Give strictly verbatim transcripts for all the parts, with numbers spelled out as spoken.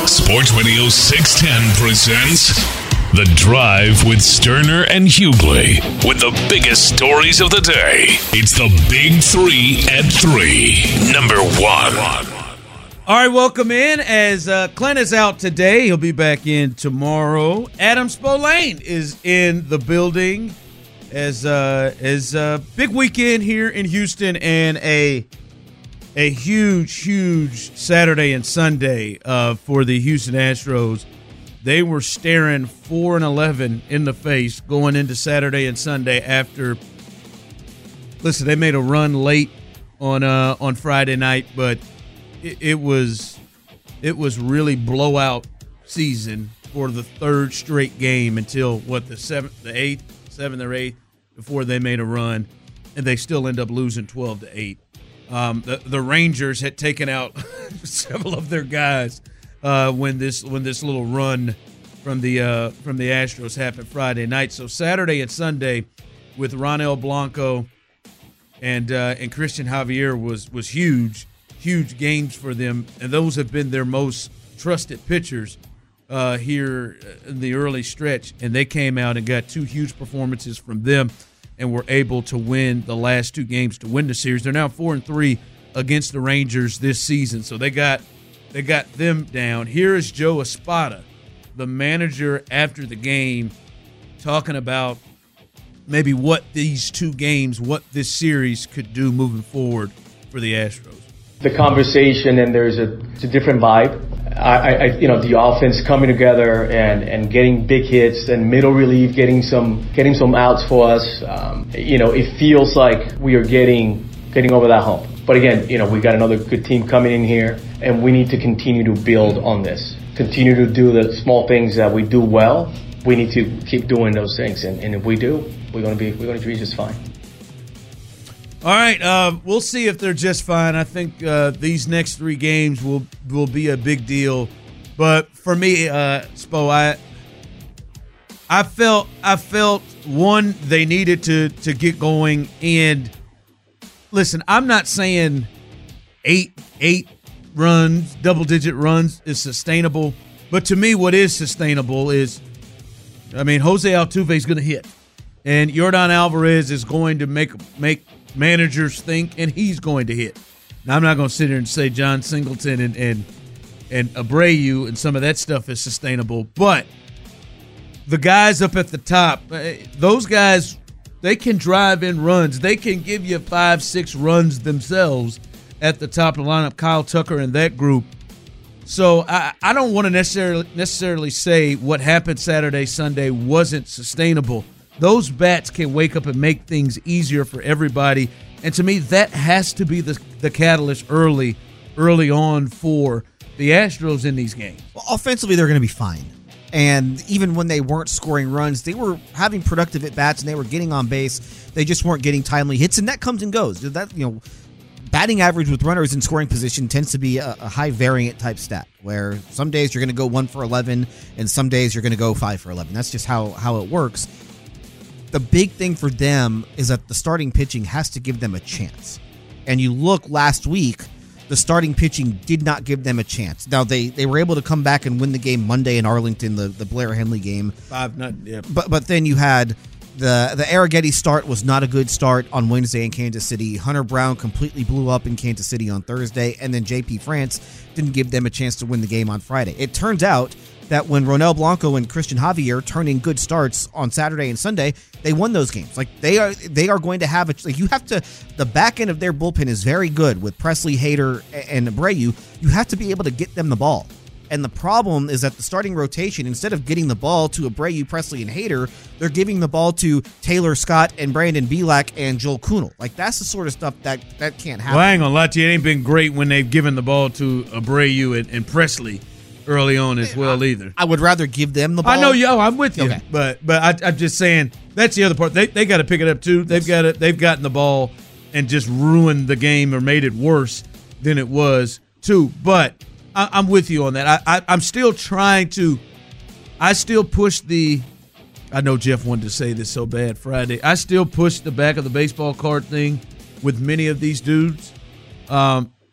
Sports Radio six ten presents The Drive with Sterner and Hughley. With the biggest stories of the day, it's the Big Three at Three. Number one. All right, welcome in. As uh, Clint is out today, he'll be back in tomorrow. Adam Spolane is in the building as uh, as uh, big weekend here in Houston and a a huge, huge Saturday and Sunday uh, for the Houston Astros. They were staring four and eleven in the face going into Saturday and Sunday after. Listen, they made a run late on uh, on Friday night, but it, it was it was really blowout season for the third straight game until what the seventh, the eighth, seventh or eighth before they made a run, and they still end up losing twelve to eight. Um, the the Rangers had taken out several of their guys uh, when this when this little run from the uh, from the Astros happened Friday night. So Saturday and Sunday with Ronel Blanco and uh, and Christian Javier was was huge, huge games for them, and those have been their most trusted pitchers uh, here in the early stretch. And they came out and got two huge performances from them, and were able to win the last two games to win the series. They're now four and three against the Rangers this season, so they got they got them down. Here is Joe Espada, the manager, after the game, talking about maybe what these two games, what this series could do moving forward for the Astros. The conversation, and there's a, it's a different vibe. I, I, you know, the offense coming together and, and getting big hits and middle relief, getting some getting some outs for us. Um, you know, it feels like we are getting getting over that hump. But again, you know, we got another good team coming in here, and we need to continue to build on this. Continue to do the small things that we do well. We need to keep doing those things, and, and if we do, we're gonna be we're gonna be just fine. All right, uh, we'll see if they're just fine. I think uh, these next three games will will be a big deal. But for me, uh, Spo, I I felt I felt one, they needed to to get going. And listen, I'm not saying eight eight runs, double digit runs is sustainable. But to me, what is sustainable is, I mean, Jose Altuve is going to hit, and Yordan Alvarez is going to make make. managers think, and he's going to hit. Now, I'm not going to sit here and say John Singleton and, and and Abreu and some of that stuff is sustainable, but the guys up at the top, those guys, they can drive in runs. They can give you five, six runs themselves at the top of the lineup, Kyle Tucker and that group. So I, I don't want to necessarily necessarily say what happened Saturday, Sunday wasn't sustainable. Those bats can wake up and make things easier for everybody. And to me, that has to be the, the catalyst early, early on for the Astros in these games. Well, offensively, they're going to be fine. And even when they weren't scoring runs, they were having productive at-bats and they were getting on base. They just weren't getting timely hits, and that comes and goes. That, you know, batting average with runners in scoring position tends to be a, a high variant type stat, where some days you're going to go one for eleven and some days you're going to go five for eleven. That's just how, how it works. The big thing for them is that the starting pitching has to give them a chance. And you look last week, the starting pitching did not give them a chance. Now, they, they were able to come back and win the game Monday in Arlington, the, the Blair Henley game. Five, not, yeah. But but then you had the, the Arrighetti start was not a good start on Wednesday in Kansas City. Hunter Brown completely blew up in Kansas City on Thursday. And then J P France didn't give them a chance to win the game on Friday. It turns out that when Ronel Blanco and Christian Javier turn in good starts on Saturday and Sunday, they won those games. Like they are, they are going to have a. Like you have to. The back end of their bullpen is very good with Presley, Hader, and Abreu. You have to be able to get them the ball. And the problem is that the starting rotation, instead of getting the ball to Abreu, Presley, and Hader, they're giving the ball to Taylor Scott and Brandon Bielak and Joel Kuhnel. Like that's the sort of stuff that that can't happen. Well, I ain't gonna lie to you, it ain't been great when they've given the ball to Abreu and, and Presley early on as well I, either. I would rather give them the ball. I know you. Oh, I'm with you. Okay. But but I, I'm just saying that's the other part. They they got to pick it up too. They've got it. They've gotten the ball and just ruined the game or made it worse than it was too. But I, I'm with you on that. I, I I'm still trying to. I still push the. I know Jeff wanted to say this so bad Friday. I still push the back of the baseball card thing with many of these dudes. Um,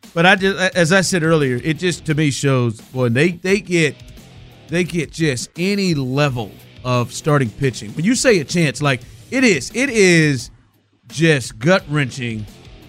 But I just, as I said earlier, it just to me shows, boy, they they get they get just any level of starting pitching. When you say a chance, like it is, it is just gut wrenching.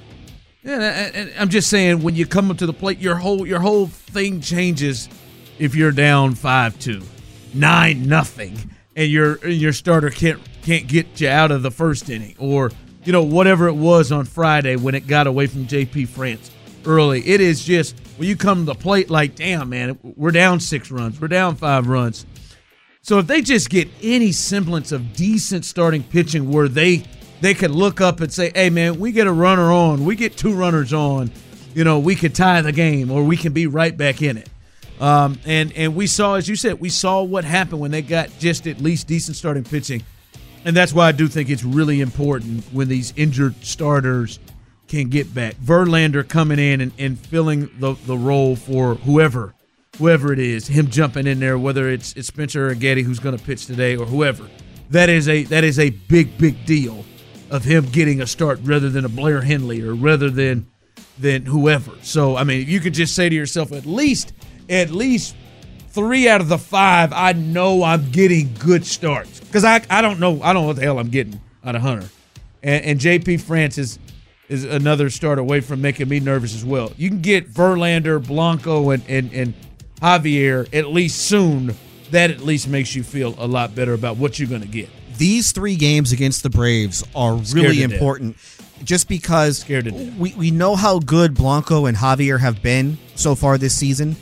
And, and I'm just saying, when you come up to the plate, your whole your whole thing changes. If you're down five two, nine nothing, and your your starter can't can't get you out of the first inning, or you know whatever it was on Friday when it got away from J P France early, it is just when you come to the plate, like, damn man, we're down six runs, we're down five runs. So if they just get any semblance of decent starting pitching where they they can look up and say, hey, man, we get a runner on, we get two runners on, you know, we could tie the game or we can be right back in it. Um, and, and we saw, as you said, we saw what happened when they got just at least decent starting pitching. And that's why I do think it's really important when these injured starters can get back. Verlander coming in and, and filling the, the role for whoever whoever it is, him jumping in there, whether it's, it's Spencer Urquidy who's going to pitch today or whoever. That is a that is a big, big deal of him getting a start rather than a Blair Henley or rather than than whoever. So, I mean, you could just say to yourself, at least at least three out of the five, I know I'm getting good starts. Because I I don't know I don't know what the hell I'm getting out of Hunter. And, and J P France is, is another start away from making me nervous as well. You can get Verlander, Blanco, and, and, and Javier at least soon. That at least makes you feel a lot better about what you're going to get. These three games against the Braves are really important just because we, we know how good Blanco and Javier have been so far this season.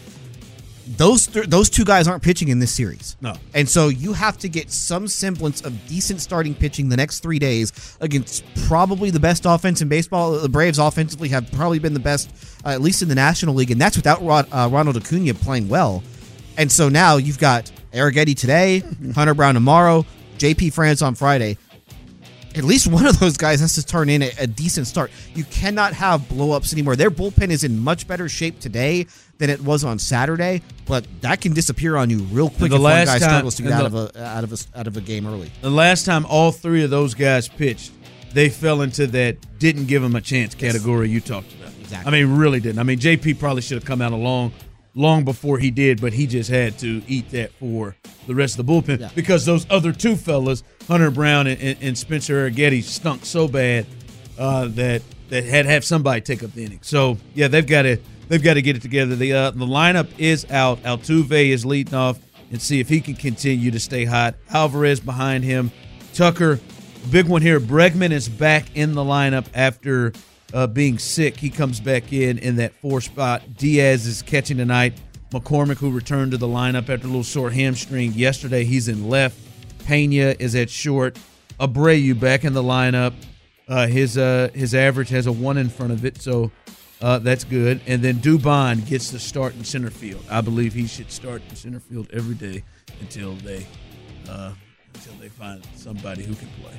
Those th- those two guys aren't pitching in this series. No. And so you have to get some semblance of decent starting pitching the next three days against probably the best offense in baseball. The Braves offensively have probably been the best, uh, at least in the National League, and that's without Rod, uh, Ronald Acuna playing well. And so now you've got Arrighetti today, Hunter Brown tomorrow, J P France on Friday. At least one of those guys has to turn in a, a decent start. You cannot have blow-ups anymore. Their bullpen is in much better shape today than it was on Saturday, but that can disappear on you real quick if one guy time, struggles to get out, the, of a, out, of a, out of a game early. The last time all three of those guys pitched, they fell into that didn't give them a chance category you talked about. Exactly. I mean, really didn't. I mean, J P probably should have come out along long before he did, but he just had to eat that for the rest of the bullpen yeah. because those other two fellas, Hunter Brown and, and, and Spencer Arrighetti, stunk so bad uh, that that had to have somebody take up the inning. So yeah, they've got to they've got to get it together. The uh, the lineup is out. Altuve is leading off, and see if he can continue to stay hot. Alvarez behind him. Tucker, big one here. Bregman is back in the lineup after uh, being sick. He comes back in in that four spot. Diaz is catching tonight. McCormick, who returned to the lineup after a little sore hamstring yesterday, he's in left. Pena is at short. Abreu back in the lineup. Uh, his uh, his average has a one in front of it, so uh, that's good. And then Dubon gets the start in center field. I believe he should start in center field every day until they uh, until they find somebody who can play.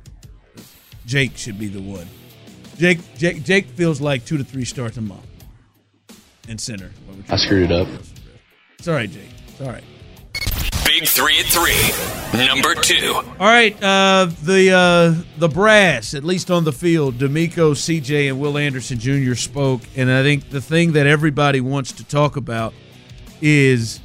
Jake should be the one. Jake Jake Jake feels like two to three starts a month in center. I screwed it up. It's all right, Jake. It's all right. Big three at three, number two. All right, uh, the uh, the brass, at least on the field, D'Amico, C J, and Will Anderson Junior spoke, and I think the thing that everybody wants to talk about is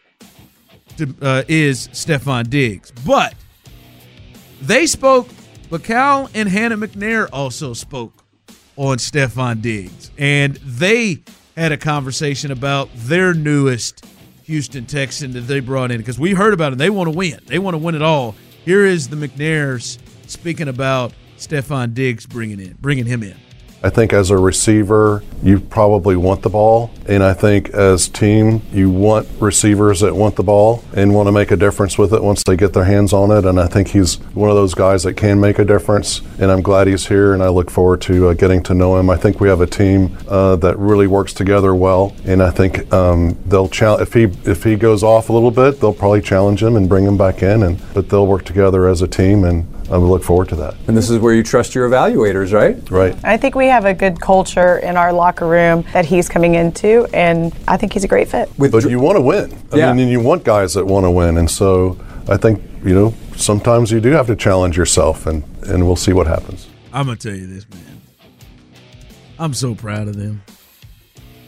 uh, is Stephon Diggs. But they spoke, but Cal and Hannah McNair also spoke on Stephon Diggs, and they had a conversation about their newest Houston Texan that they brought in, because we heard about it. They want to win. They want to win it all. Here is the McNairs speaking about Stephon Diggs bringing in, bringing him in. I think as a receiver, you probably want the ball. And I think as team, you want receivers that want the ball and want to make a difference with it once they get their hands on it. And I think he's one of those guys that can make a difference. And I'm glad he's here, and I look forward to uh, getting to know him. I think we have a team uh, that really works together well. And I think um, they'll challenge, if he if he goes off a little bit, they'll probably challenge him and bring him back in. And but they'll work together as a team, and I would look forward to that. And this is where you trust your evaluators, right? Right. I think we have a good culture in our locker room that he's coming into, and I think he's a great fit. With but you want to win. I yeah. mean, you want guys that want to win. And so I think, you know, sometimes you do have to challenge yourself, and, and we'll see what happens. I'm going to tell you this, man. I'm so proud of them.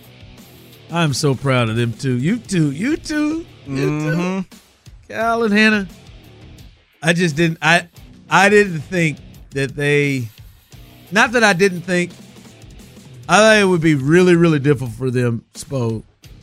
I'm so proud of them too. You too. You too. You Mm-hmm. too. Cal and Hannah. I just didn't. I I didn't think that they. Not that I didn't think. I thought it would be really, really difficult for them, Spo,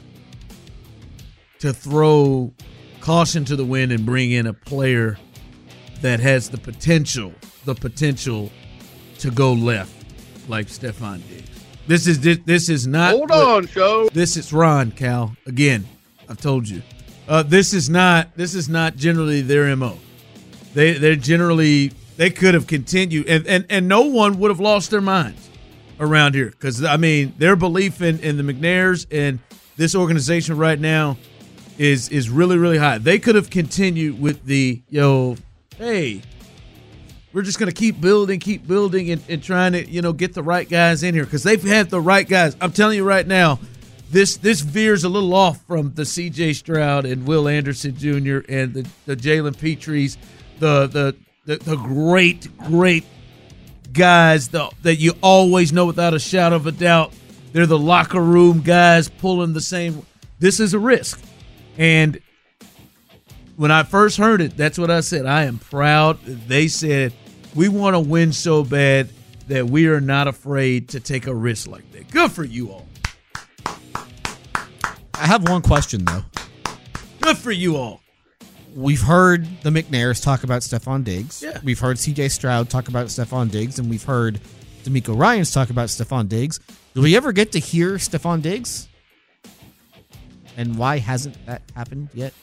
to throw caution to the wind and bring in a player that has the potential, the potential to go left, like Stephon Diggs. This is this, this is not. Hold on, show. This is Ron, Cal. Again, I've told you. Uh, this is not. This is not generally their M O. They they're generally they could have continued, and and, and no one would have lost their minds around here, because I mean their belief in, in the McNairs and this organization right now is is really, really high. They could have continued with the yo, hey, we're just gonna keep building, keep building, and, and trying to you know get the right guys in here, because they've had the right guys. I'm telling you right now, this this veers a little off from the C J Stroud and Will Anderson Junior and the the Jalen Petries, the the the, the great great. guys that, that you always know without a shadow of a doubt. They're the locker room guys pulling the same. This is a risk. And when I first heard it, that's what I said. I am proud. They said, we want to win so bad that we are not afraid to take a risk like that. Good for you all. I have one question, though. Good for you all. We've heard the McNairs talk about Stephon Diggs. Yeah. We've heard C J Stroud talk about Stephon Diggs, and we've heard D'Amico Ryans talk about Stephon Diggs. Do we ever get to hear Stephon Diggs? And why hasn't that happened yet?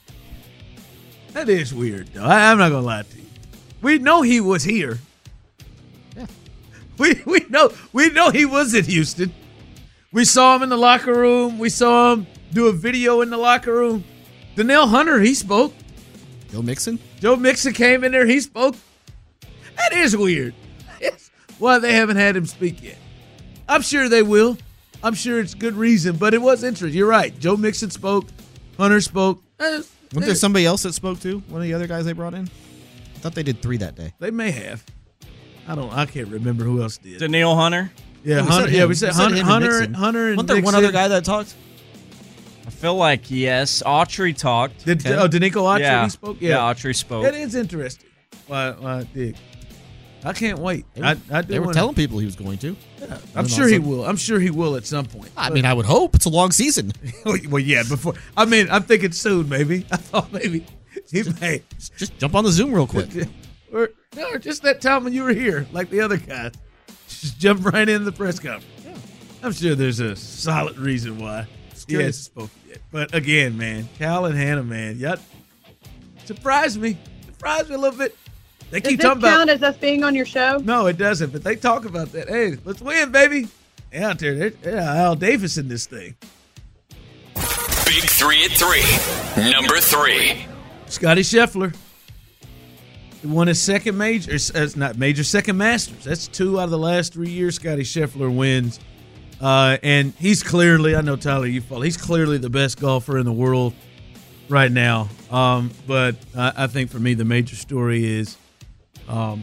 That is weird, though. I, I'm not going to lie to you. We know he was here. Yeah. We we know we know he was in Houston. We saw him in the locker room. We saw him do a video in the locker room. Danielle Hunter, he spoke. Joe Mixon? Joe Mixon came in there, he spoke. That is weird. It's why they haven't had him speak yet. I'm sure they will. I'm sure it's good reason, but it was interesting. You're right. Joe Mixon spoke. Hunter spoke. Eh, Wasn't they, there somebody else that spoke too? One of the other guys they brought in? I thought they did three that day. They may have. I don't. I can't remember who else did. Danielle Hunter. Yeah, we Hunter. said Yeah, him. we said We said Hunter. him and Hunter, Mixon. Hunter and Wasn't there one Mixon. other guy that talked? I feel like yes. Autry talked. Did Okay. oh Danico Autry yeah. he spoke? Yeah, Autry spoke. That is interesting. Why, why, Dick? I can't wait. They, I, I do they were wanna- telling people he was going to. Yeah, I'm And sure he also- will. I'm sure he will at some point. I mean, I would hope. It's a long season. well, yeah. Before I mean, I'm thinking soon. Maybe I thought maybe he may. Just jump on the Zoom real quick. Or, or just that time when you were here, like the other guys, just jump right in the press conference. Yeah. I'm sure there's a solid reason why he hasn't spoken yet. But again, man, Cal and Hannah, man, y'all surprised me. Surprised me a little bit. They Does keep this talking count about. as us being on your show? No, it doesn't. But they talk about that. Hey, let's win, baby. They out there, they're, they're Al Davis in this thing. Big three at three. Number three. Scotty Scheffler. He won his second major. It's not major, second Masters. That's two out of the last three years Scotty Scheffler wins. Uh, and he's clearly, I know Tyler, you follow, he's clearly the best golfer in the world right now. Um, but I, I think for me, the major story is um,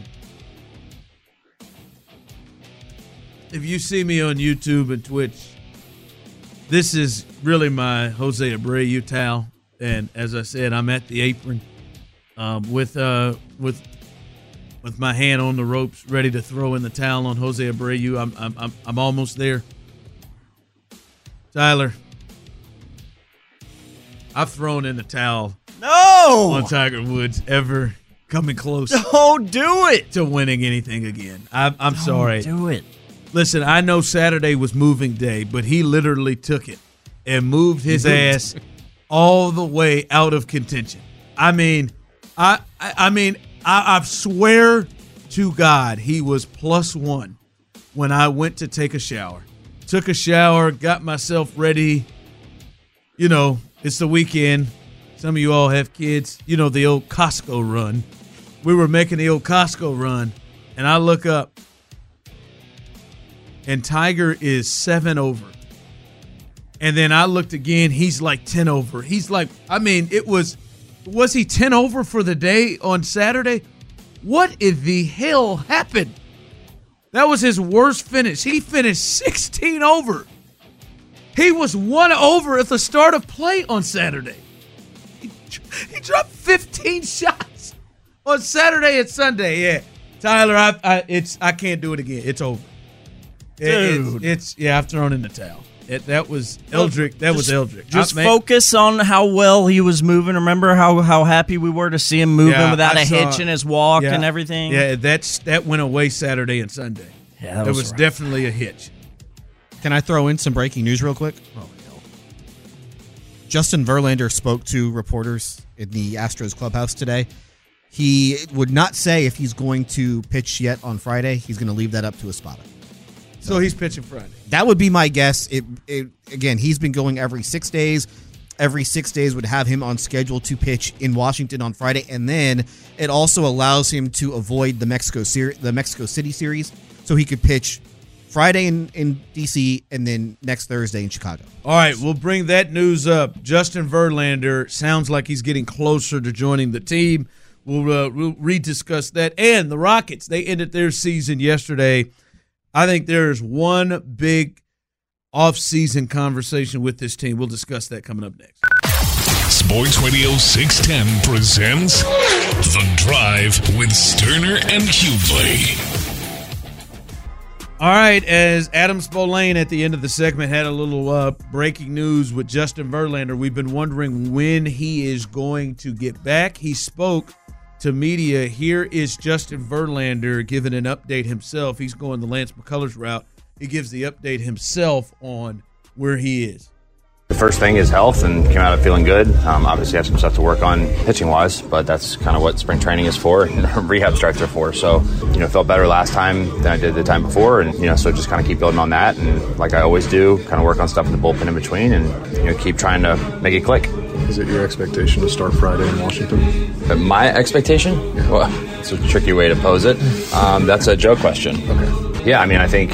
if you see me on YouTube and Twitch, this is really my Jose Abreu towel. And as I said, I'm at the apron um, with uh, with with my hand on the ropes, ready to throw in the towel on Jose Abreu. I'm I'm I'm, I'm almost there. Tyler, I've thrown in the towel No. on Tiger Woods ever coming close Don't do it. to winning anything again. I'm, I'm sorry. Do it. Listen, I know Saturday was moving day, but he literally took it and moved his ass all the way out of contention. I mean, I I, I mean, I, I swear to God, he was plus one when I went to take a shower. Took a shower, got myself ready. You know, it's the weekend. Some of you all have kids. You know, the old Costco run. We were making the old Costco run, and I look up, and Tiger is seven over. And then I looked again, he's like ten over. He's like, I mean, it was, was he ten over for the day on Saturday? What in the hell happened? That was his worst finish. He finished sixteen over. He was one over at the start of play on Saturday. He, he dropped fifteen shots on Saturday and Sunday. Yeah, Tyler, I, I it's I can't do it again. It's over. It, Dude. it's, it's yeah, I've thrown in the towel. It, that was Eldrick. That just, was Eldrick. Just I, focus on how well he was moving. Remember how, how happy we were to see him moving Yeah, without I a saw- hitch in his walk yeah, and everything. Yeah, that's that went away Saturday and Sunday. Yeah, that there was was rough. definitely a hitch. Can I throw in some breaking news real quick? Oh no. Justin Verlander spoke to reporters in the Astros clubhouse today. He would not say if he's going to pitch yet on Friday. He's going to leave that up to Espada. So he's pitching Friday. That would be my guess. It, it again, he's been going every six days. Every six days would have him on schedule to pitch in Washington on Friday, and then it also allows him to avoid the Mexico ser- the Mexico City series, so he could pitch Friday in, in D C and then next Thursday in Chicago. All right, we'll bring that news up. Justin Verlander sounds like he's getting closer to joining the team. We'll, uh, we'll rediscuss that. And the Rockets, they ended their season yesterday. I think there's one big off-season conversation with this team. We'll discuss that coming up next. Sports Radio six ten presents The Drive with Sterner and Hughley. All right, as Adam Spolane at the end of the segment had a little uh, breaking news with Justin Verlander, we've been wondering when he is going to get back. He spoke to media. Here is Justin Verlander giving an update himself. He's going the Lance McCullers route. He gives the update himself on where he is. The first thing is health, and came out of feeling good. Um, obviously, have some stuff to work on pitching-wise, but that's kind of what spring training is for, and rehab starts are for. So, you know, felt better last time than I did the time before, and you know, so just kind of keep building on that, and like I always do, kind of work on stuff in the bullpen in between, and you know, keep trying to make it click. Is it your expectation to start Friday in Washington? Uh, my expectation? Yeah. Well, it's a tricky way to pose it. Um, that's a Joe question. Okay. Yeah, I mean, I think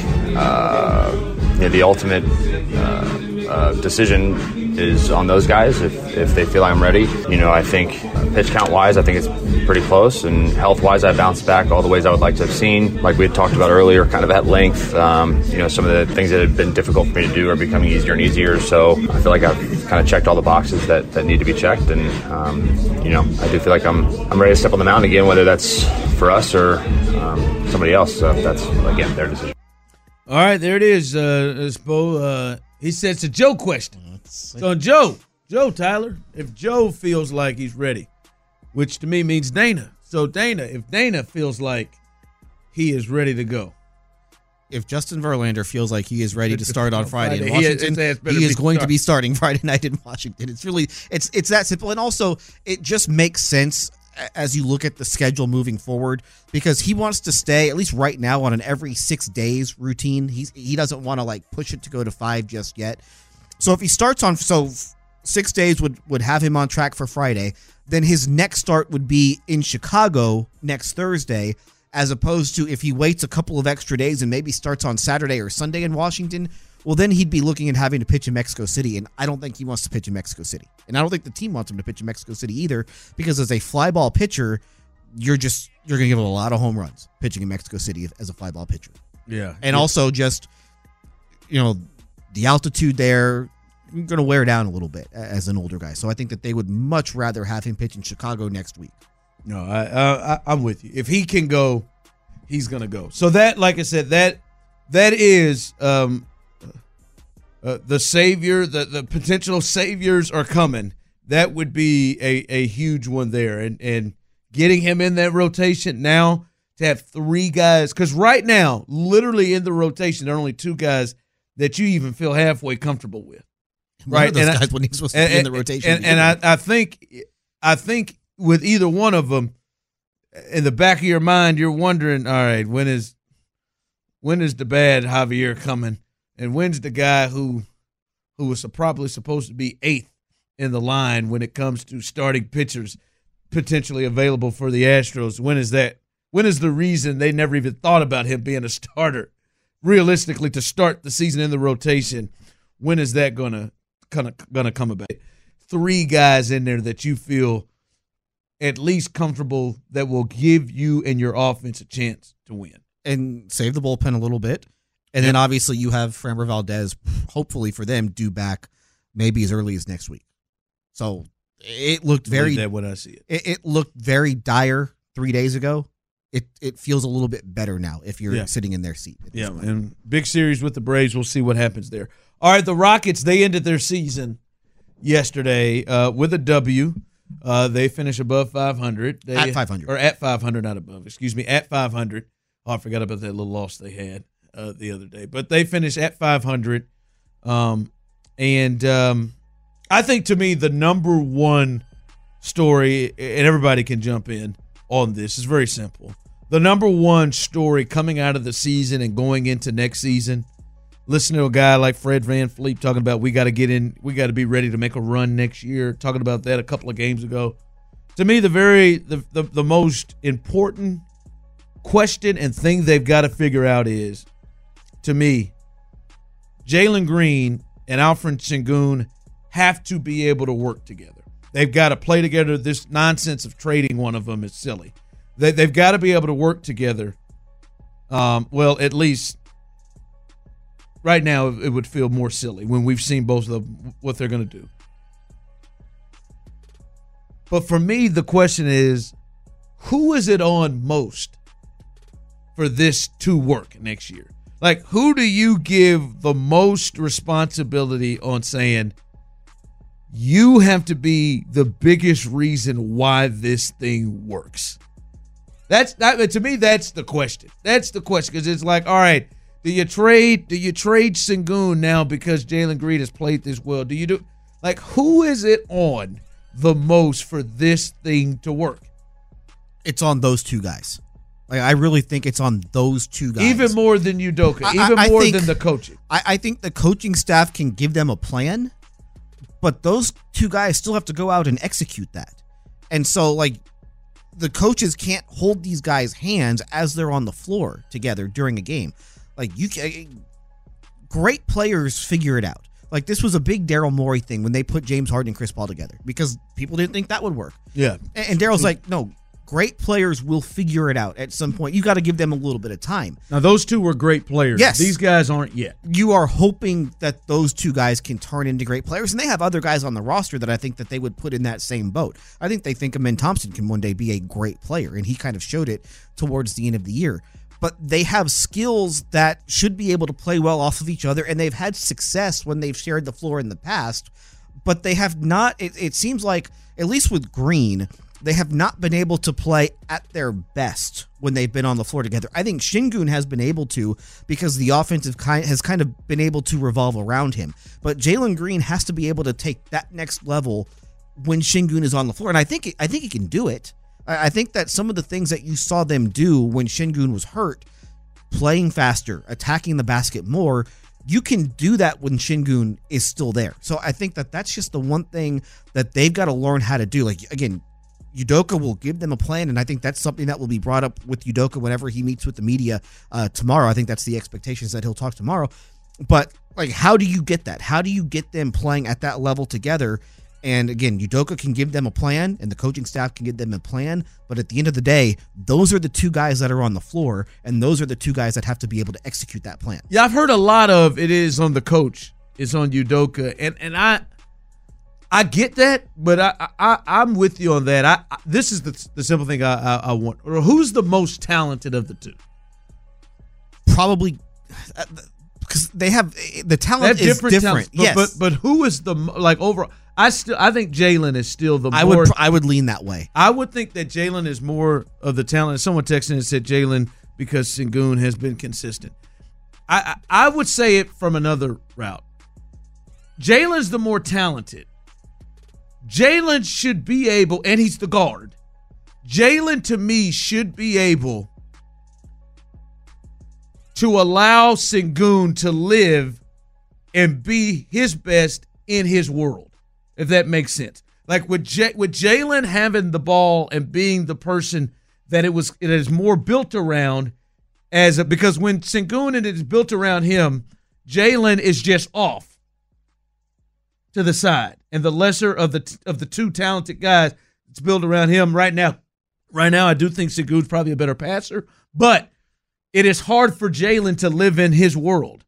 uh, you know, the ultimate uh, uh, decision is on those guys if, if they feel I'm ready. You know, I think uh, pitch count wise, I think it's pretty close, and health wise, I bounced back all the ways I would like to have seen. Like we had talked about earlier, kind of at length. Um, you know, some of the things that have been difficult for me to do are becoming easier and easier. So I feel like I've kind of checked all the boxes that, that need to be checked, and um, you know, I do feel like I'm I'm ready to step on the mound again, whether that's for us or um, somebody else. So that's again their decision. All right, there it is, uh, Spo. Uh, he said it's a Joe question. So, Joe, Joe, Tyler, if Joe feels like he's ready, which to me means Dana. So, Dana, if Dana feels like he is ready to go. If Justin Verlander feels like he is ready to start on Friday, Friday. in Washington, He is- he, he is better going be to be starting Friday night in Washington. It's really it's it's that simple, and also it just makes sense as you look at the schedule moving forward, because he wants to stay at least right now on an every six days routine. He's he doesn't want to like push it to go to five just yet. So if he starts on so six days would would have him on track for Friday, then his next start would be in Chicago next Thursday, as opposed to if he waits a couple of extra days and maybe starts on Saturday or Sunday in Washington, well, then he'd be looking at having to pitch in Mexico City, and I don't think he wants to pitch in Mexico City. And I don't think the team wants him to pitch in Mexico City either, because as a fly ball pitcher, you're just you're going to give him a lot of home runs pitching in Mexico City as a fly ball pitcher. Yeah. And also just, you know, the altitude there, you're going to wear down a little bit as an older guy. So I think that they would much rather have him pitch in Chicago next week. No, I, uh, I I'm with you. If he can go, he's gonna go. So that, like I said, that that is um, uh, the savior. The the potential saviors are coming. That would be a, a huge one there, and and getting him in that rotation now to have three guys, because right now, literally in the rotation, there are only two guys that you even feel halfway comfortable with. One Right, of those and I- guys when he's supposed to and, be in the and- rotation. And, and I, I think, I think with either one of them, in the back of your mind, you're wondering, all right, when is, when is the bad Javier coming, and when's the guy who, who was probably supposed to be eighth in the line when it comes to starting pitchers potentially available for the Astros? When is that? When is the reason they never even thought about him being a starter, realistically, to start the season in the rotation? When is that gonna gonna gonna come about? Three guys in there that you feel at least comfortable that will give you and your offense a chance to win. and save the bullpen a little bit. And then obviously you have Framber Valdez, hopefully for them, due back maybe as early as next week. So it looked very that when I see it. it. It looked very dire three days ago. It it feels a little bit better now if you're Yeah. sitting in their seat. at this Yeah, point. and big series with the Braves. We'll see what happens there. All right, the Rockets, they ended their season yesterday uh, with a W. Uh, they finish above five hundred. They, At five hundred. Or at five hundred, not above. Excuse me, at five hundred. Oh, I forgot about that little loss they had uh, the other day. But they finished at five hundred. Um, and um, I think, to me, the number one story, and everybody can jump in on this, is very simple. The number one story coming out of the season and going into next season, listen to a guy like Fred VanVleet talking about we got to get in, we got to be ready to make a run next year, talking about that a couple of games ago. To me, the very the, the, the most important question and thing they've got to figure out is, to me, Jalen Green and Alfred Sengun have to be able to work together. They've got to play together. This nonsense of trading one of them is silly. They, they've got to be able to work together. Um, well, at least right now it would feel more silly when we've seen both of them, what they're going to do. But for me, the question is, who is it on most for this to work next year? Like, who do you give the most responsibility on saying, you have to be the biggest reason why this thing works? That's that, to me, that's the question. That's the question, because it's like, all right, do you trade do you trade Sengun now because Jalen Green has played this well? Do you do like who is it on the most for this thing to work? It's on those two guys. Like, I really think it's on those two guys. Even more than Udoka, I- even I- I more think- than the coaching. I, I think the coaching staff can give them a plan, but those two guys still have to go out and execute that. And so, like, the coaches can't hold these guys' hands as they're on the floor together during a game. Like, you can, great players figure it out. Like, this was a big Daryl Morey thing when they put James Harden and Chris Paul together because people didn't think that would work. Yeah. And, and Daryl's like, no, great players will figure it out at some point. You got to give them a little bit of time. Now, those two were great players. Yes. These guys aren't yet. You are hoping that those two guys can turn into great players, and they have other guys on the roster that I think that they would put in that same boat. I think they think Amen Thompson can one day be a great player, and he kind of showed it towards the end of the year. But they have skills that should be able to play well off of each other, and they've had success when they've shared the floor in the past, but they have not, it, it seems like, at least with Green, they have not been able to play at their best when they've been on the floor together. I think Sengun has been able to because the offensive kind has kind of been able to revolve around him. But Jalen Green has to be able to take that next level when Sengun is on the floor, and I think I think he can do it. I, I think that some of the things that you saw them do when Sengun was hurt, playing faster, attacking the basket more, you can do that when Sengun is still there. So I think that that's just the one thing that they've got to learn how to do. Like, again, Udoka will give them a plan, and I think that's something that will be brought up with Udoka whenever he meets with the media uh, tomorrow. I think that's the expectations that he'll talk tomorrow. But, like, how do you get that? How do you get them playing at that level together? And, again, Udoka can give them a plan, and the coaching staff can give them a plan. But at the end of the day, those are the two guys that are on the floor, and those are the two guys that have to be able to execute that plan. Yeah, I've heard a lot of it is on the coach. It's on Udoka. And and I I get that, but I, I, I'm with you on that. I, I This is the, the simple thing I, I, I want. Who's the most talented of the two? Probably because they have the talent They have is different. talents, but, yes. but but who is the like overall? I still I think Jalen is still the I more. would I would lean that way. I would think that Jalen is more of the talent. Someone texted and said Jalen because Sengun has been consistent. I, I I would say it from another route. Jalen's the more talented. Jalen should be able, and he's the guard. Jalen, to me, should be able to allow Sengun to live and be his best in his world, if that makes sense. Like with J- with Jalen having the ball and being the person that it was, it is more built around as a, because when Sengun and it is built around him, Jalen is just off to the side, and the lesser of the of the two talented guys, it's built around him right now. Right now, I do think Sengun's probably a better passer, but it is hard for Jalen to live in his world.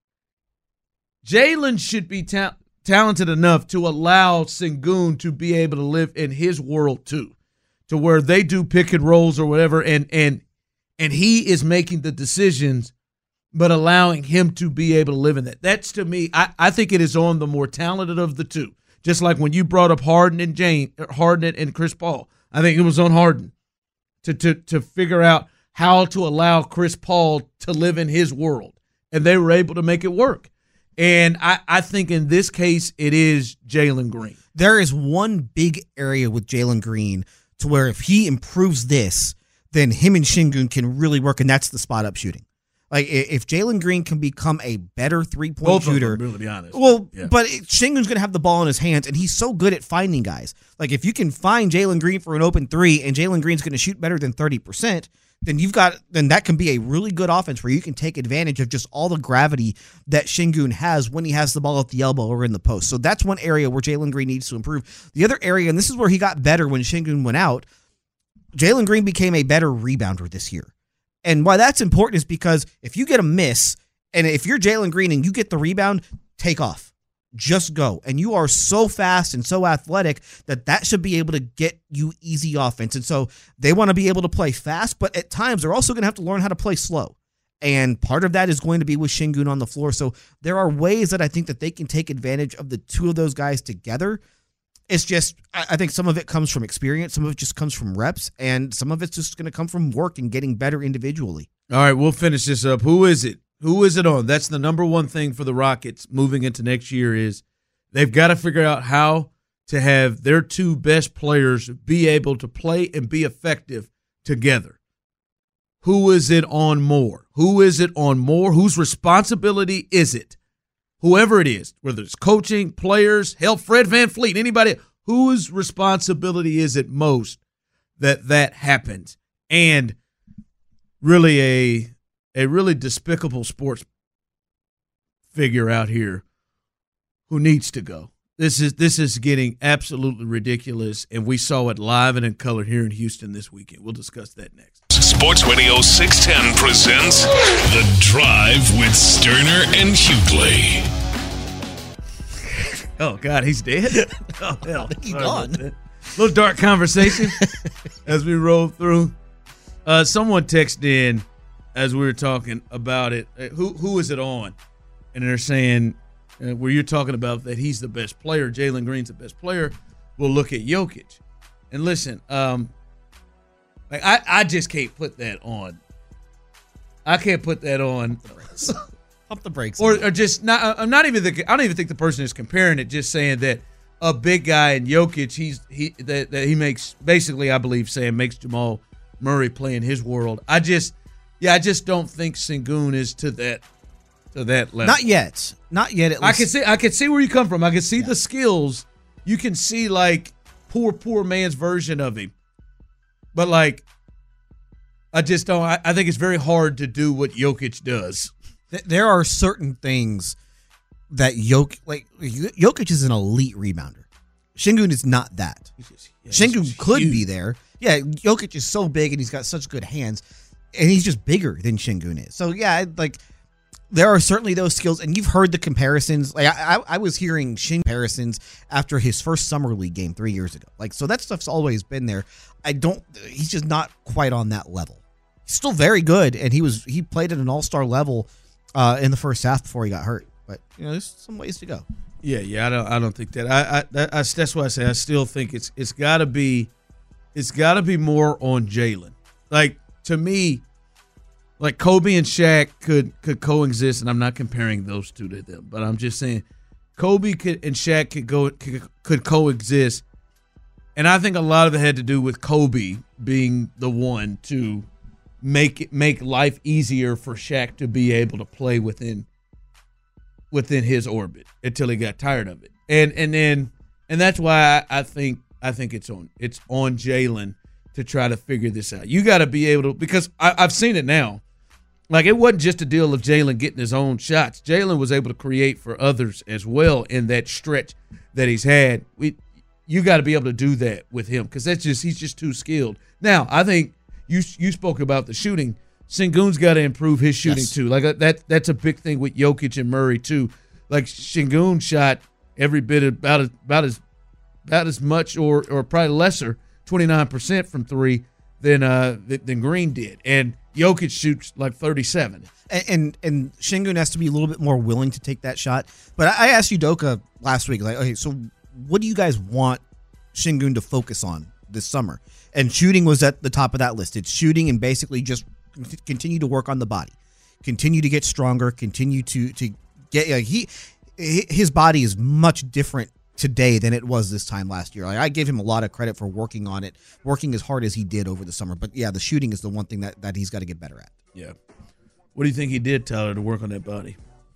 Jalen should be ta- talented enough to allow Sengun to be able to live in his world too, to where they do pick and rolls or whatever, and and and he is making the decisions, but allowing him to be able to live in that. That's, to me, I, I think it is on the more talented of the two. Just like when you brought up Harden and Jane, Harden and Chris Paul, I think it was on Harden to to to figure out how to allow Chris Paul to live in his world, and they were able to make it work. And I, I think in this case, it is Jalen Green. There is one big area with Jalen Green to where if he improves this, then him and Sengun can really work, and that's the spot-up shooting. Like, if Jalen Green can become a better three-point Both shooter. Of them, to be honest. Well, yeah. but Sengun's going to have the ball in his hands, and he's so good at finding guys. Like, if you can find Jalen Green for an open three, and Jalen Green's going to shoot better than thirty percent, then you've got then that can be a really good offense where you can take advantage of just all the gravity that Sengun has when he has the ball at the elbow or in the post. So that's one area where Jalen Green needs to improve. The other area, and this is where he got better when Sengun went out, Jalen Green became a better rebounder this year. And why that's important is because if you get a miss, and if you're Jalen Green and you get the rebound, take off. Just go. And you are so fast and so athletic that that should be able to get you easy offense. And so they want to be able to play fast, but at times they're also going to have to learn how to play slow. And part of that is going to be with Sengun on the floor. So there are ways that I think that they can take advantage of the two of those guys together. It's just, I think some of it comes from experience, some of it just comes from reps, and some of it's just going to come from work and getting better individually. All right, we'll finish this up. Who is it? Who is it on? That's the number one thing for the Rockets moving into next year is they've got to figure out how to have their two best players be able to play and be effective together. Who is it on more? Who is it on more? Whose responsibility is it? Whoever it is, whether it's coaching, players, hell, Fred VanVleet, anybody, whose responsibility is it most that that happens? And really a a really despicable sports figure out here who needs to go. This is this is getting absolutely ridiculous, and we saw it live and in color here in Houston this weekend. We'll discuss that next. Sports Radio six ten presents The Drive with Sterner and Hughley. Oh, God, he's dead? Oh, hell. He's gone. A little dark conversation as we roll through. Uh, someone texted in as we were talking about it. Uh, who Who is it on? And they're saying, uh, where you're talking about that he's the best player, Jalen Green's the best player, we'll look at Jokic. And listen, um, like I, I just can't put that on. I can't put that on. Pump the brakes. Or, or just not. I'm not even. The, I don't even think the person is comparing it. Just saying that a big guy in Jokic, he's he that, that he makes basically, I believe, saying makes Jamal Murray play in his world. I just, yeah, I just don't think Sengun is to that to that level. Not yet. Not yet. At least. I can see. I can see where you come from. I can see yeah. the skills. You can see like poor, poor man's version of him. But like, I just don't. I, I think it's very hard to do what Jokic does. There are certain things that Jokic, like Jokic is an elite rebounder. Sengun is not that. Just, yeah, Sengun could huge. be there. Yeah, Jokic is so big and he's got such good hands, and he's just bigger than Sengun is. So yeah, like there are certainly those skills, and you've heard the comparisons. Like I, I, I was hearing Sengun comparisons after his first summer league game three years ago. Like so, that stuff's always been there. I don't. He's just not quite on that level. He's still very good, and he was he played at an all-star level uh, in the first half before he got hurt. But you know, there's some ways to go. Yeah, yeah, I don't, I don't think that. I, I, that, I that's why I say I still think it's, it's got to be, it's got to be more on Jalen. Like to me, like Kobe and Shaq could could coexist, and I'm not comparing those two to them, but I'm just saying Kobe could, and Shaq could go could, could coexist, and I think a lot of it had to do with Kobe being the one to make it, make life easier for Shaq to be able to play within. within his orbit until he got tired of it. And and then and that's why I, I think I think it's on it's on Jalen to try to figure this out. You got to be able to, because I, I've seen it now. Like it wasn't just a deal of Jalen getting his own shots. Jalen was able to create for others as well in that stretch that he's had. We you got to be able to do that with him because that's just he's just too skilled. Now I think you you spoke about the shooting. Sengun's got to improve his shooting Yes. too. Like uh, that, that's a big thing with Jokic and Murray too. Like Sengun shot every bit about as about as about as much or or probably lesser, twenty-nine percent from three than uh than Green did, and Jokic shoots like thirty-seven. And, and and Sengun has to be a little bit more willing to take that shot. But I, I asked Udoka last week, like, okay, so what do you guys want Sengun to focus on this summer? And shooting was at the top of that list. It's shooting and basically just continue to work on the body, continue to get stronger, continue to to get like he his body is much different today than it was this time last year. Like, I gave him a lot of credit for working on it, working as hard as he did over the summer. But yeah, the shooting is the one thing that, that he's got to get better at. Yeah. What do you think he did, Tyler, to work on that body?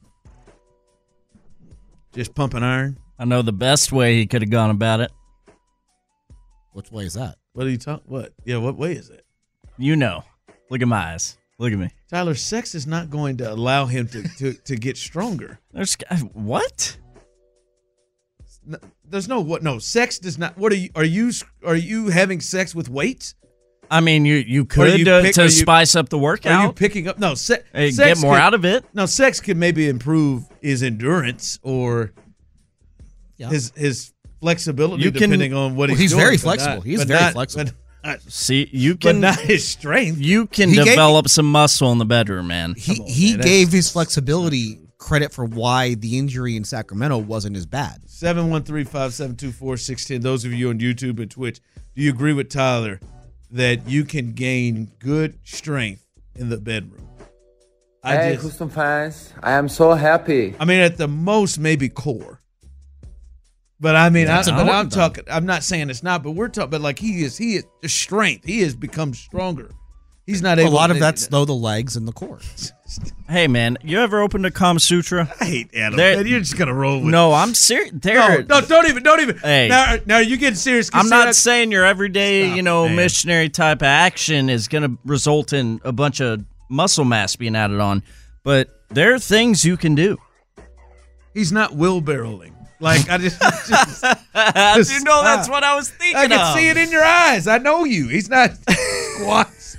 Just pumping iron? I know the best way he could have gone about it. Which way is that? What are you talking? What? Yeah, what way is it? You know. Look at my eyes. Look at me. Tyler, sex is not going to allow him to, to, to get stronger. There's what? No, there's no what? No, sex does not. What are you? Are you? Are you having sex with weights? I mean, you you Or could you uh, pick- to are you- spice up the workout. Are you picking up? No, se- Hey, sex get more could- out of it. No, sex could maybe improve his endurance or Yeah. his his flexibility, You can- depending on what Well, he's he's doing. very but flexible. not- He's but very not- flexible. But not, See, you but can not his strength. you can He gave- develop some muscle in the bedroom, man. He on, he man. That's- gave his flexibility credit for why the injury in Sacramento wasn't as bad. seven one three, five seven two, four six one zero. Those of you on YouTube and Twitch, do you agree with Tyler that you can gain good strength in the bedroom? I Hey, just- Houston fans, I am so happy. I mean, at the most, maybe core. But I mean, Yeah, I, it's but I'm important, though. talking. I'm not saying it's not, but we're talking. But like he is, he is the strength. He has become stronger. He's not A able. lot to, of that's though the legs and the core. Hey, man, you ever opened a Kama Sutra? I hate Adam. There- Man, you're just gonna roll with. No, it. I'm serious. no, There, no, don't even, don't even. Hey. now, now you getting serious? 'cause I'm see, not I- saying your everyday, Stop you it, know, man. missionary type of action is going to result in a bunch of muscle mass being added on, but there are things you can do. he's not wheelbarrowing. Like I just, just, you know, that's what I was thinking I can of. see it in your eyes. I know you. He's not squats.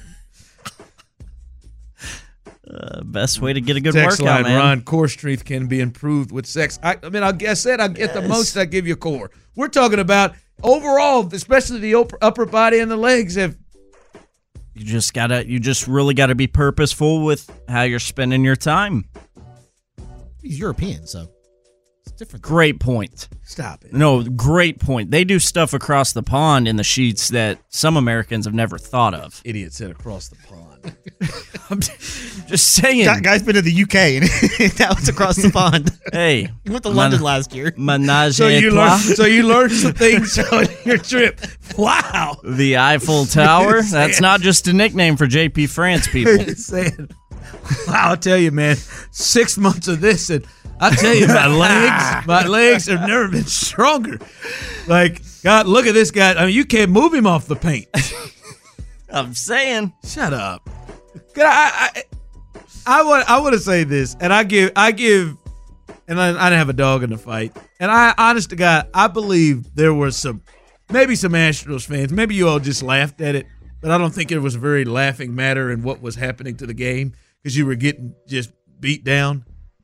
Uh, best way to get a good Text workout, line, man. Ron, core strength can be improved with sex. I, I mean, I guess said I get the most. I give you core. We're talking about overall, especially the upper, upper body and the legs. Have You just gotta, you just really gotta be purposeful with how you're spending your time. He's European, so it's different. Great point. stop it. No, great point. They do stuff across the pond in the sheets that some Americans have never thought of. Idiot said across the pond. I'm just saying. That guy's been to the U K and now it's across the pond. Hey, He went to man- London last year. Menage So a you trois. learned. So you learned some things on your trip. Wow. The Eiffel Tower. That's not just a nickname for J P France people. Saying, wow, I'll tell you, man. Six months of this, and I tell you, my legs, my legs have never been stronger. Like, God, look at this guy. I mean, you can't move him off the paint. I'm saying. Shut up. Could I, I, I want, I want to say this, and I give, I give, and I, I didn't have a dog in the fight, and I, honest to God, I believe there were some, maybe some Astros fans, maybe you all just laughed at it, but I don't think it was a very laughing matter in what was happening to the game because you were getting just beat down.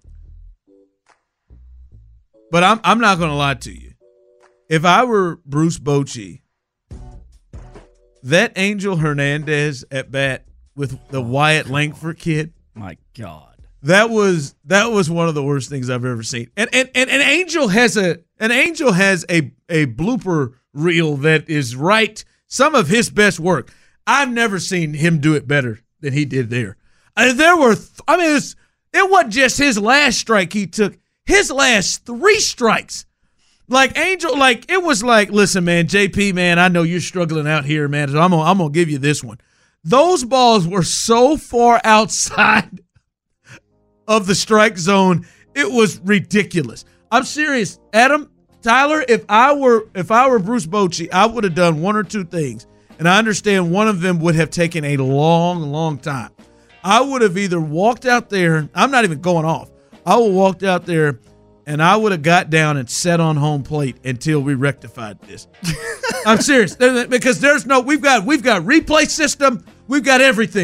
But I'm, I'm not going to lie to you. If I were Bruce Bochy, that Angel Hernandez at bat with the Wyatt Langford kid, My God. that was that was one of the worst things I've ever seen. And and and an Angel has a an Angel has a a blooper reel that is right some of his best work. I've never seen him do it better than he did there. And there were th- I mean it, was, it wasn't just his last strike he took. His last three strikes. Like Angel, like it was like, listen, man, J P, man, I know you're struggling out here, man. So I'm gonna, I'm gonna give you this one. Those balls were so far outside of the strike zone, it was ridiculous. I'm serious, Adam, Tyler. If I were, if I were Bruce Bochy, I would have done one or two things, and I understand one of them would have taken a long, long time. I would have either walked out there. I'm not even going off. I would have walked out there. And I would have got down and sat on home plate until we rectified this. I'm serious, because there's no. We've got we've got replay system. We've got everything.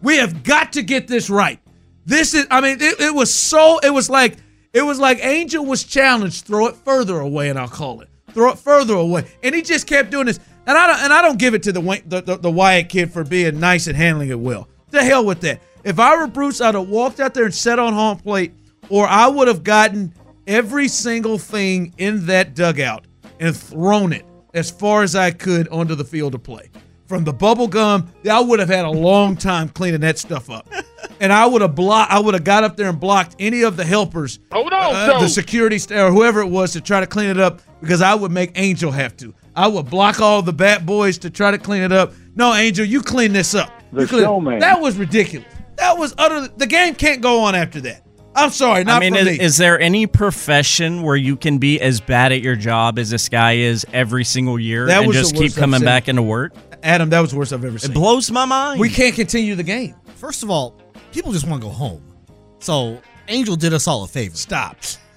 We have got to get this right. This is, I mean, it, it was so, it was like, it was like Angel was challenged, throw it further away, and I'll call it. Throw it further away. And he just kept doing this. And I don't, and I don't give it to the, the, the, the Wyatt kid for being nice and handling it well. The hell with that. If I were Bruce, I'd have walked out there and sat on home plate, or I would have gotten every single thing in that dugout and thrown it as far as I could onto the field of play. From the bubble gum, I would have had a long time cleaning that stuff up. And I would have blocked. I would have got up there and blocked any of the helpers, Hold on, uh, the security staff, or whoever it was, to try to clean it up, because I would make Angel have to. I would block all the bat boys to try to clean it up. No, Angel, you clean this up. The You clean- showman. That was ridiculous. That was utterly. The game can't go on after that. I'm sorry, not I mean, for is, me. is there any profession where you can be as bad at your job as this guy is every single year That and was the just keep worst I've coming seen. back into work? Adam, that was the worst I've ever seen. It blows my mind. We can't continue the game. First of all, people just want to go home. So Angel did us all a favor. Stop.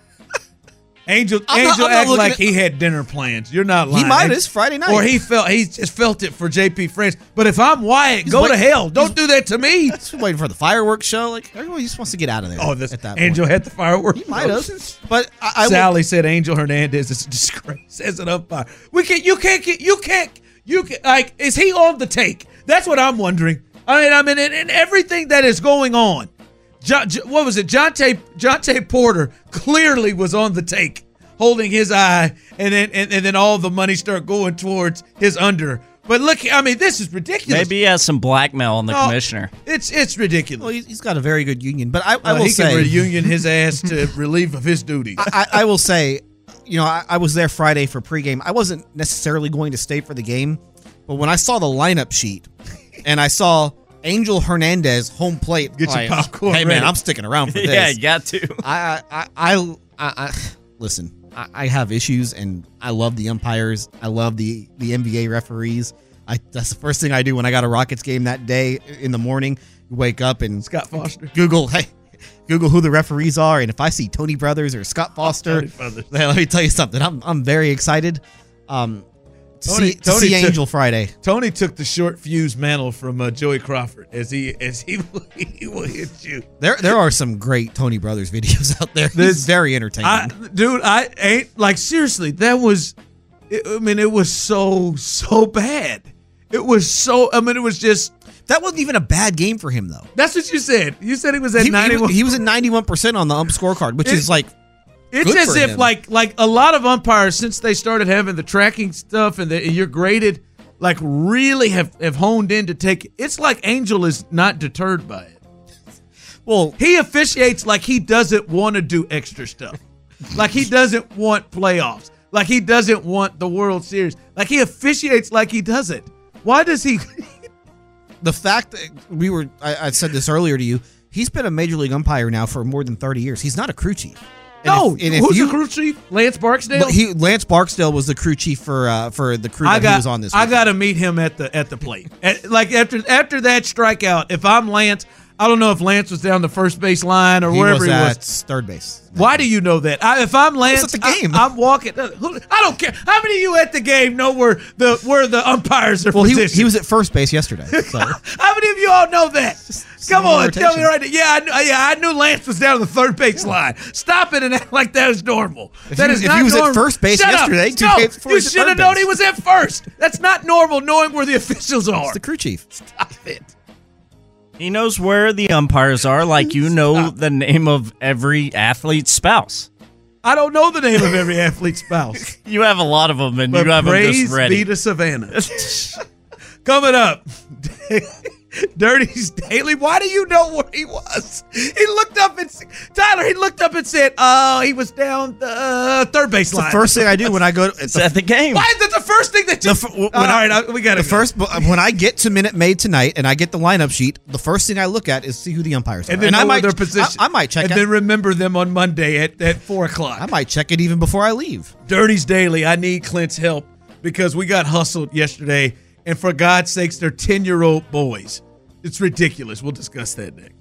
Angel, I'm not- Angel I'm not acted looking like at- he had dinner plans. You're not He lying. might. It's Friday night. Or he felt he just felt it for J P France. But if I'm Wyatt, He's go wait- to hell. Don't he's- do that to me. He's waiting for the fireworks show. Like everyone just wants to get out of there. Oh, this at that Angel point. had the fireworks. He might have. But I, I Sally said Angel Hernandez is a disgrace as an umpire. We can you can't get you can't you can like is he on the take? That's what I'm wondering. I mean, I mean, and, and everything that is going on. John, what was it? Jonte Jonte Porter clearly was on the take, holding his eye, and then and, and then all the money start going towards his under. But look, I mean, this is ridiculous. Maybe he has some blackmail on the No, commissioner. It's it's ridiculous. Well, he's he's got a very good union, but I, I Well, will he say can reunion his ass to relieve of his duties. I, I will say, you know, I, I was there Friday for pregame. I wasn't necessarily going to stay for the game, but when I saw the lineup sheet and I saw Angel Hernandez home plate, Get your like, popcorn Hey man, ready. I'm sticking around for this. Yeah, you got to. I, I, I, I, I listen. I, I have issues, and I love the umpires. I love the the N B A referees. I that's the first thing I do when I got a Rockets game that day in the morning. Wake up and Scott Foster. Google, hey, Google who the referees are, and if I see Tony Brothers or Scott Foster, Tony Brothers. hey, let me tell you something. I'm I'm very excited. Um, to Tony- see, to Tony see took- Angel Friday. Tony took the short fuse mantle from uh, Joey Crawford as he as he will, he will hit you. There there are some great Tony Brothers videos out there. This- It's very entertaining. I, dude, I ain't like seriously. That was, it, I mean, it was so so bad. It was so. I mean, it was just. that wasn't even a bad game for him, though. That's what you said. You said he was at He, he, ninety-one. was- he was at ninety-one percent on the ump scorecard, which It- is like It's good as for if him. like like a lot of umpires since they started having the tracking stuff and, the, and you're graded, like really have have honed in to take. It's like Angel is not deterred by it. well, He officiates like he doesn't want to do extra stuff. Like he doesn't want playoffs. Like he doesn't want the World Series. Like he officiates like he doesn't. Why does he? the fact that we were, I, I said this earlier to you, he's been a major league umpire now for more than thirty years. He's not a crew chief. And No, if- and if who's you- the crew chief? Lance Barksdale. But he, Lance Barksdale was the crew chief for uh, for the crew that I got. he was on this I weekend. got to meet him at the at the plate. At- like after after that strikeout, if I'm Lance, I don't know if Lance was down the first base line or He wherever was he at was. third base. Why do you know that? I, if I'm Lance, at the game. I, am walking. uh, who- I don't care. How many of you at the game know where the where the umpires are Well, he, positioned? he was at first base yesterday. So. How many of you all know that? Come normal on, tell me rotation. right now. Yeah, I knew, yeah, I knew Lance was down the third base line. Stop it and act like that is normal. If that he- is if not he was at normal. first base Shut yesterday, up. two no, games before you he's at should have third known base. he was at first. That's not normal knowing where the officials are. He's the crew chief. Stop it. He knows where the umpires are, like you know the name of every athlete's spouse. I don't know the name of every athlete's spouse. You have a lot of them, and But you have them praise just ready. be to Savannah. Coming up, Dirty's Daily. Why do you know where he was? He looked up and Tyler. He looked up and said, "Oh, he was down the uh, third base It's the line." first thing I do when I go to It's at the game. Why is that the first thing that you? The f- when all I- right, I- we got The first, when I get to Minute Maid tonight and I get the lineup sheet, the first thing I look at is see who the umpires are. and then I know might their position. I, I might check and it. then remember them on Monday at at four o'clock. I might check it even before I leave. Dirty's Daily. I need Clint's help because we got hustled yesterday, and for God's sakes, they're ten-year-old boys. It's ridiculous. We'll discuss that next.